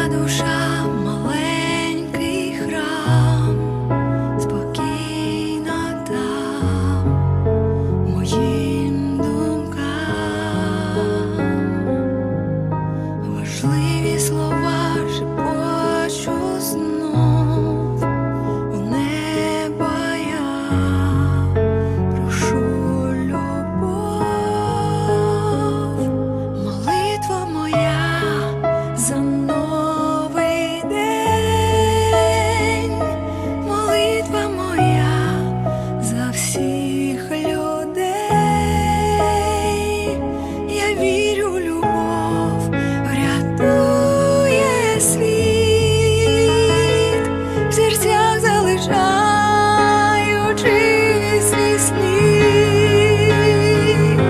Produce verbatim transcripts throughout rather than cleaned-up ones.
душа маленький храм, спокійно там моїм думкам. Важливі слова шепочу знов у небо я прошу любов. Молитва моя за новий день, молитва моя за всіх людей. Я вірю в любов, врятує світ, в серцях залишаючи свій слід.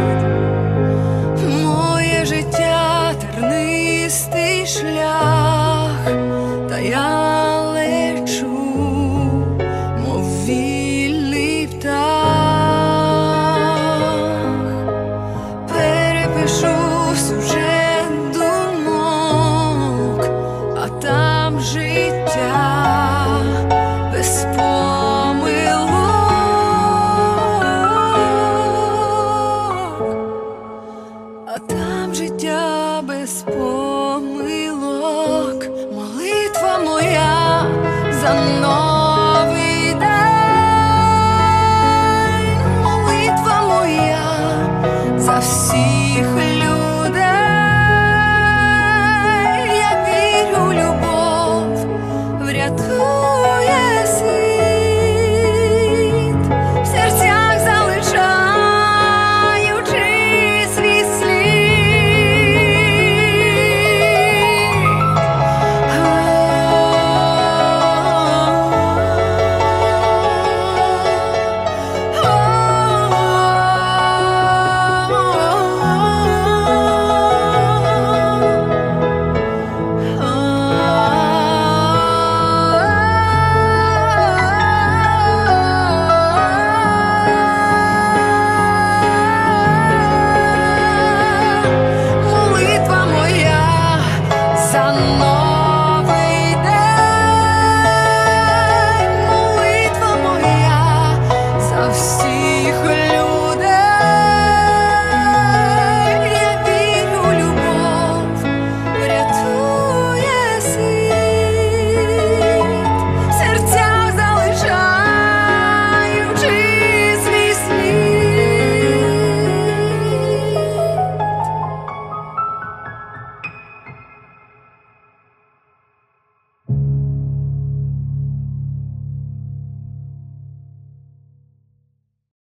Моє життя тернистий шлях, та я лечу, мов вільний птах. Перепишу сюжет думок, а там життя без помилок, а там життя без помилок. Молитва моя за мною.